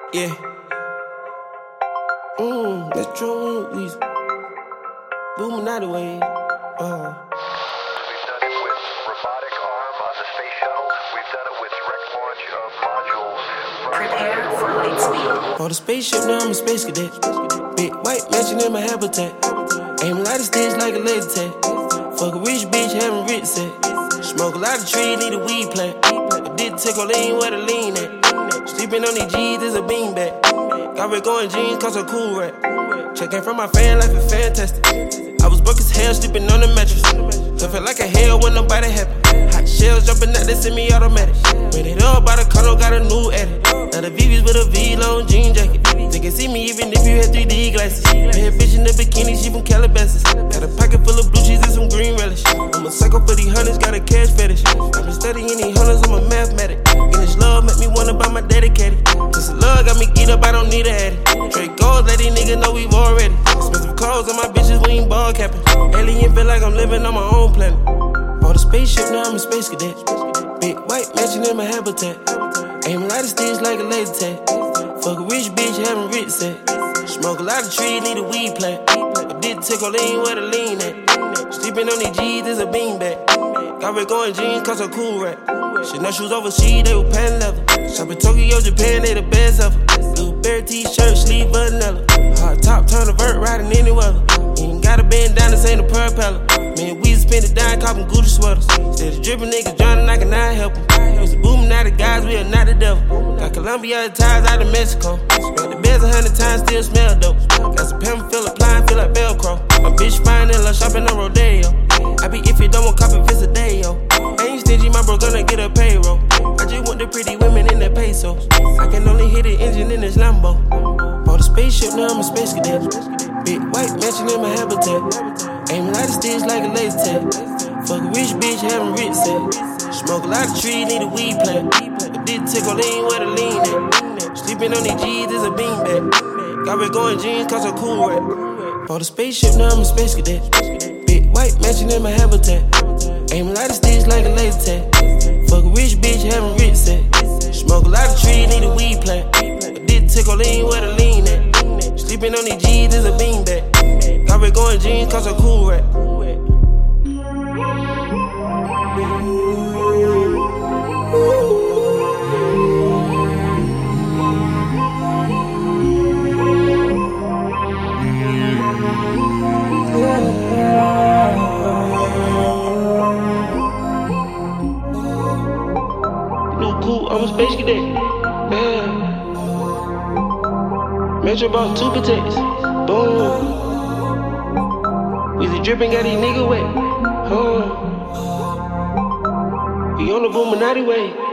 Yeah. That's true. We booming out the way. We've done it with robotic arm on the space shuttle. We've done it with direct launch of modules. Prepare for light speed. For the spaceship, now I'm a space cadet. Big white mansion in my habitat. Aim a lot of sticks like a laser tag. Fuck a rich bitch, having rich set. Smoke a lot of trees, need a weed plant. I did tickle lean where the lean at. Sleeping on these G's is a beanbag. Got red going jeans, cause a cool rap. Checking from my fan life is fantastic. I was broke as hell, sleeping on the mattress. So felt like a hell when nobody happy. Hot shells jumping out, they semi-automatic. Made it up by the condo, got a new edit. Now the VV's with a V-long jean jacket. They can see me even if you had 3D glasses. Bad bitch in the bikini, she from Calabasas. Got a pocket full of blue cheese and some green relish. I'm a psycho for these hundreds, got a cash fetish. I've been studying these hundreds, I'm a mathematic. And this love make me wanna buy my dedicated. This love got me geeked up, I don't need a addict. Trade goals, let these niggas know we've already. Expensive clothes on my bitches, we ain't ball capping. Alien feel like I'm living on my own planet. Bought a spaceship, now I'm a space cadet. Big white mansion in my habitat. Aim a lot of sticks like a laser tag. Fuck a rich bitch, having rich set. Smoke a lot of trees, need a weed plant. I did tickle lean where the lean at. Sleeping on these G's is a beanbag. Got red going jeans, cause a cool rap. Shit, no shoes overseas, they were pan leather. Shop in Tokyo, Japan, they the best ever. Blueberry t-shirt, sleeve vanilla. Hard top, turn a vert, riding any weather. Ain't got a bend down, this ain't a propeller. Man, we spend it down, copping Gucci sweaters. Instead of dripping niggas drowning, I cannot help them. Used to booming out the guys, we are not the devil. Got Colombia ties out of Mexico. Spent the beds 100 times, still smell dope. Got some pimp, feel applying, feel like Velcro. My bitch fine and love shopping on Rodeo. I be if you don't want copy, visit a day, yo. Ain't stingy, my bro gonna get a payroll. I just want the pretty women in the pesos. I can only hit the engine in this Lambo. Bought a spaceship, now I'm a space cadet. Big white mansion in my habitat. Aim a lot of sticks like a laser tag. Fuck a rich bitch, having rich set. Smoke a lot of trees, need a weed plant. I did tickle lean where the lean at. Sleeping on these G's is a beanbag. Got red going jeans, cause a cool rap. Bought a spaceship, now I'm a space cadet. Big white mansion in my habitat. Aim a lot of sticks like a laser tag. Fuck a rich bitch, having rich set. Smoke a lot of trees, need a weed plant. I did tickle lean where the lean at. Sleeping on these G's is a beanbag. Got red going jeans, cause a cool rap. I'm a space cadet. Yeah. Metro bought 2 protects. Boom. Weezy dripping, got these niggas wet. We on the Boominati way.